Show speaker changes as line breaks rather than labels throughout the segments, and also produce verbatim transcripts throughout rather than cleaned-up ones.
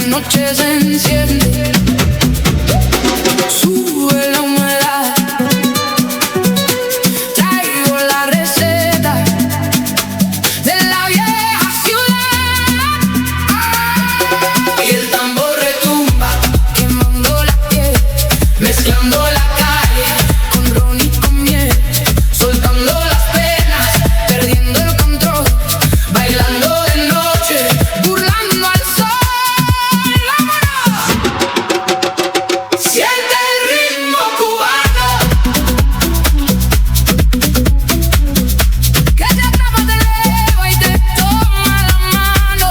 noche se enciende, sube la humedad. Traigo la receta de la vieja ciudad. Y el tambor retumba, quemando la piel, mezclando la calle con ron y con miel, soltando las penas, perdiendo el control, bailando de noche, burlando al sol. Siente el ritmo cubano que te atrapa, te eleva y te toma la mano.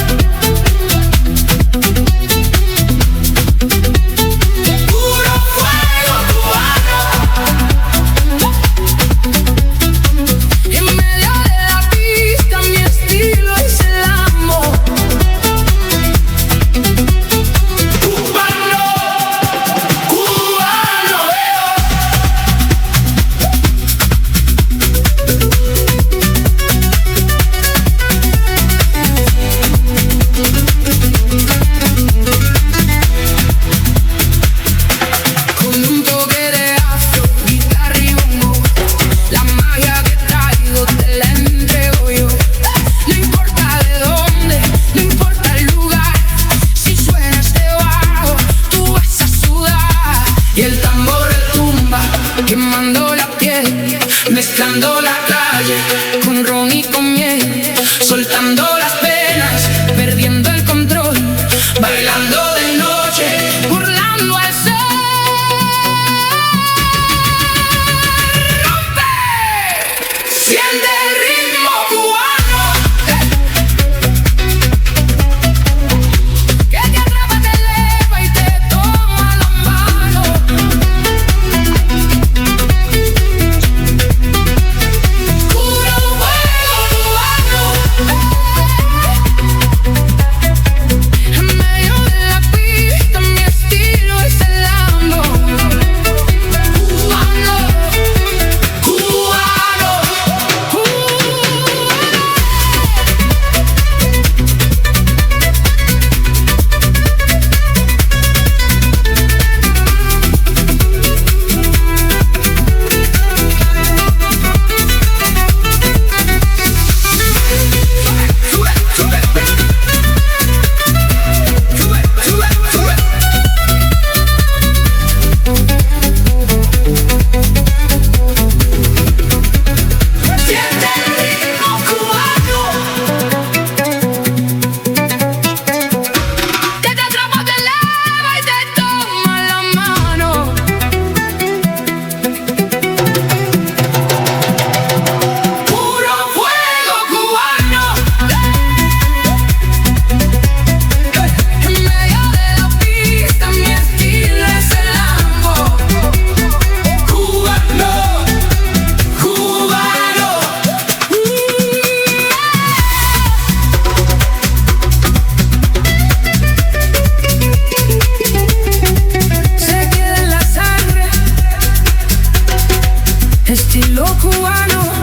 Puro fuego cubano. En medio de la pista mi estilo es el amor. Cubano, cubano veo. Con un toque de afro, guitarra y bongo, la magia que traigo te la entrego yo. No importa de dónde, no importa el lugar, si suena este bajo, tú vas a sudar. Y el tambor retumba, quemando la piel, mezclando la calle con ron y con miel, soltando las penas, perdiendo el control, bailando de noche, burlando al sol. ¡Rompe! Siente el ritmo cubano, eh, que te atrapa, te eleva y te toma la mano. Puro fuego cubano, eh, en medio de la pista mi estilo es el amor. Cubano, cubano, sube, sube, sube, sube, sube. Siente el ritmo cubano que te atrapa, te eleva y te toma la mano. Puro fuego cubano, en medio de la pista mi estilo es el amor. Cubano, cubano, se queda en la sangre, estilo cubano.